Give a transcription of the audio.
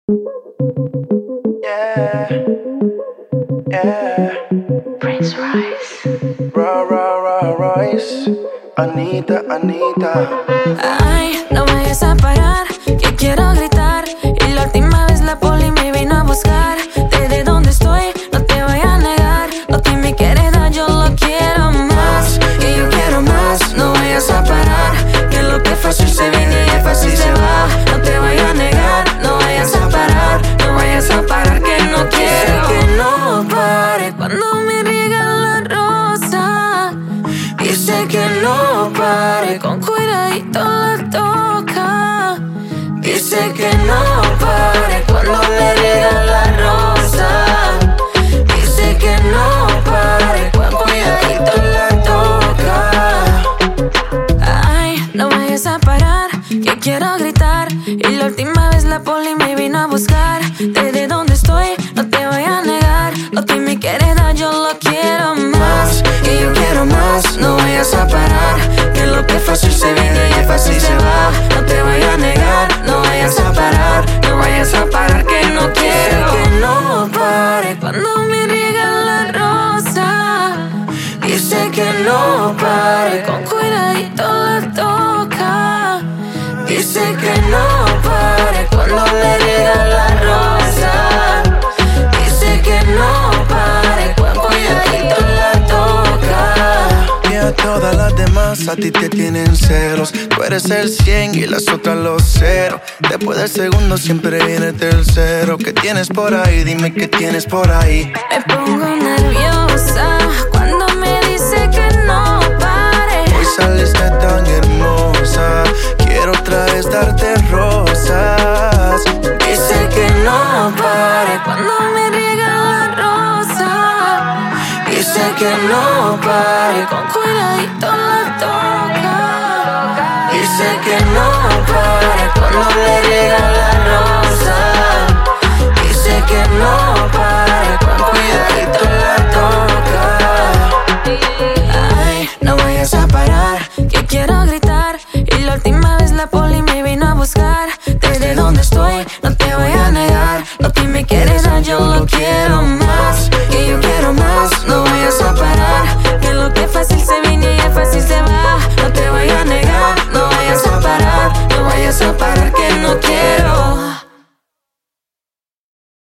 Yeah, yeah. Prince Royce. Royce. Anita, Anita. Ay, no vayas a parar, que quiero gritar. Y la última vez la poli me vino a buscar. Desde donde estoy, no te voy a negar. Lo que me quieres dar, yo lo quiero más. Y yo quiero más, no vayas a parar. Que lo que fácil se viene y es fácil se va. No te voy a negar, no vayas a parar. No vayas a parar, que no quiero. Que no pare cuando me riegan la rosa. Dice que no pare, con cuidadito la toca. Dice que no pare cuando le riega la rosa. Dice que no pare, con cuidadito la toca. Ay, no vayas a parar, que quiero gritar. Y la última vez la poli me vino a buscar. Desde donde estoy, no te voy a negar. Lo que me quieres dar, yo lo quiero más. Y yo quiero más, no vayas a parar. Que lo que fácil se viene y es fácil se va. No te voy a negar, no vayas a parar. No vayas a parar, que no quiero. Que no pare cuando me riega la rosa. Dice que no pare, con cuidadito la toca. Dice que no pare cuando le riega la rosa. Dice que no pare, con cuidadito la toca. Y a todas las demás a ti te tienen celos. Tú eres el 100 y las otras los 0. Después del segundo siempre viene el tercero. ¿Qué tienes por ahí? Dime qué tienes por ahí. Me pongo nerviosa cuando me dice que no pare. Hoy saliste tan hermosa, quiero otra vez darte rosas. Dice que no pare cuando me riega la rosa. Dice que no pare, con cuidadito la toca. Dice que no pare cuando le riega la rosa. Dice que no